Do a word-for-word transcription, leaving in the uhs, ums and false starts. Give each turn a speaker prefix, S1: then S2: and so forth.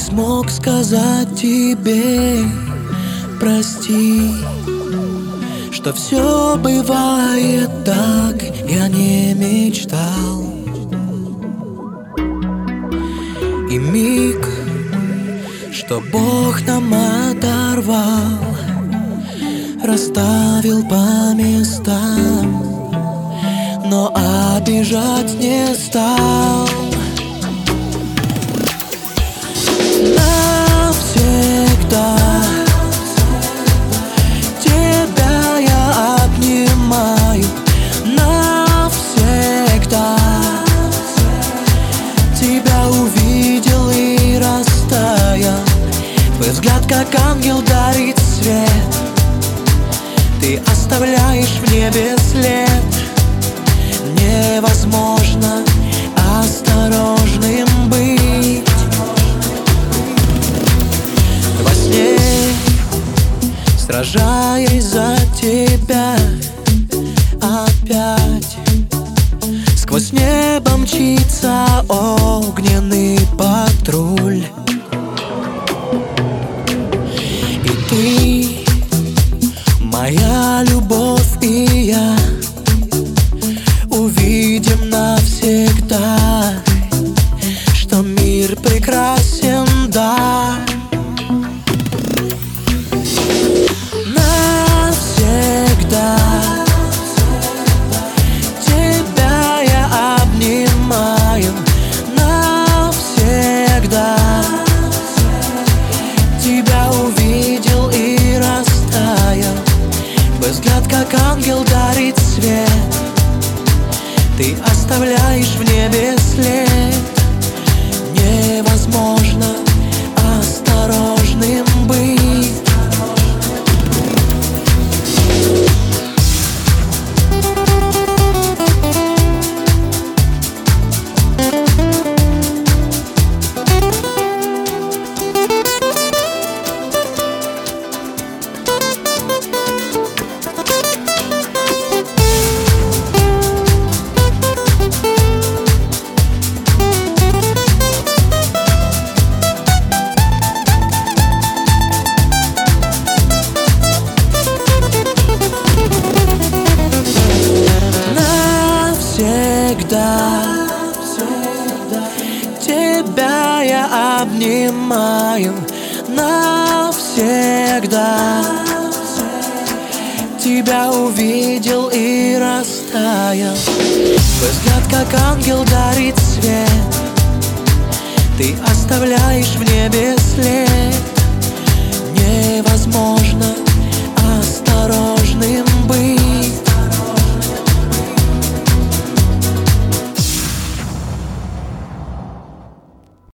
S1: смог сказать тебе прости, что все бывает так, я не мечтал. И миг, что Бог нам оторвал, расставил по местам, но обижать не стал. Навсегда тебя я обнимаю, навсегда тебя увидел и растаял. Твой взгляд, как ангел, дарит свет, ты оставляешь в небе след. Невозможно осторожным быть. Во сне, сражаясь за тебя, опять сквозь небо мчится огненный патруль. И ты, моя любовь, и я увидим навсегда, что мир прекрасен, да. Навсегда тебя я обнимаю, навсегда тебя увидел и растаял. Твой взгляд, как ангел, дарит свет, ты оставляешь в небе след. Невозможно осторожным быть. Тебя я обнимаю, навсегда тебя увидел и растаял. Твой взгляд, как ангел, дарит свет, ты оставляешь в